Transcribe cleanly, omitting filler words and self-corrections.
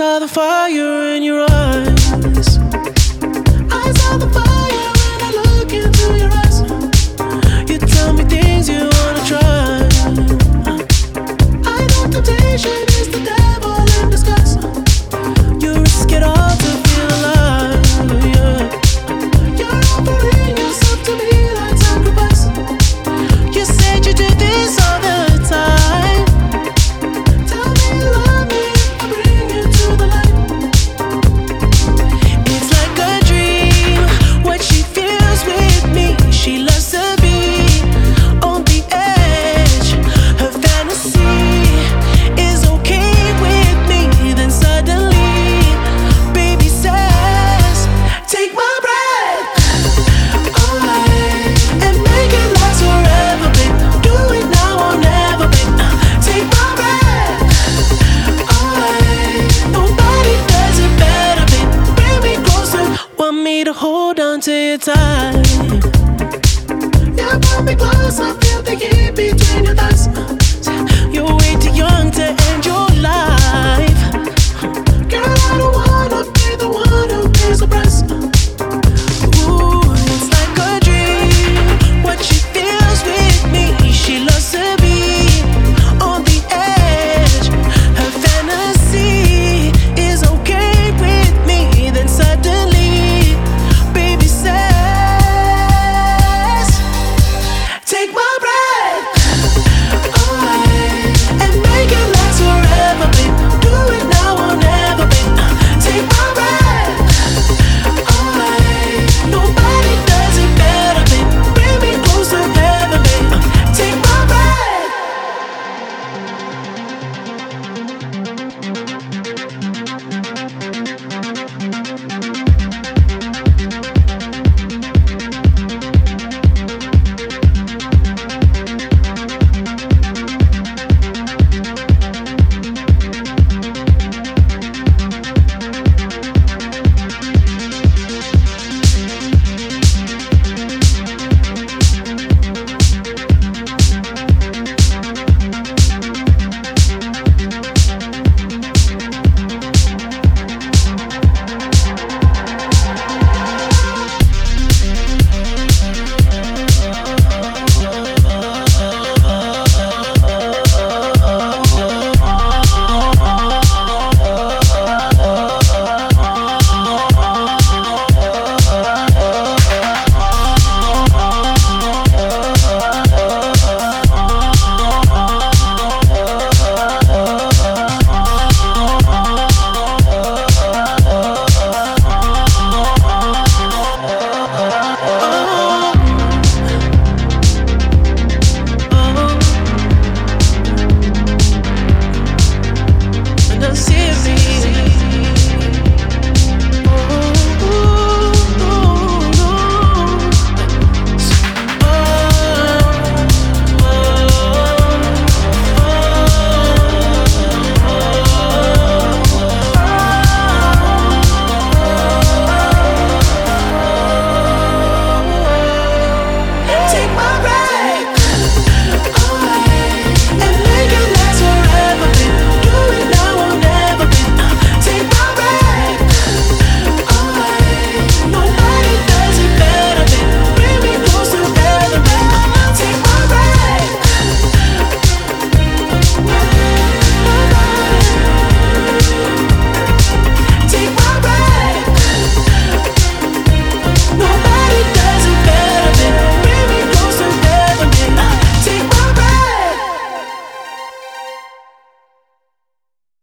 saw the fire in your eyes. I saw the fire when I look into your eyes. You tell me things you wanna try. I know temptation is the devil in disguise. You risk it all to feel alive, yeah. You're offering yourself to me like sacrifice. You said you do this all the time. Tell me you love me, I bring you to the light. It's like a dream, what she feels with me. She loves to be on the edge. Her fantasy is okay with me. Then suddenly, baby says, take my breath away and make it last forever, babe. Do it now or never, babe. Take my breath away. Nobody does it better, babe. Bring me closer, want me to hold on to your tight. Yeah, pull me close, I feel the heat between your thighs.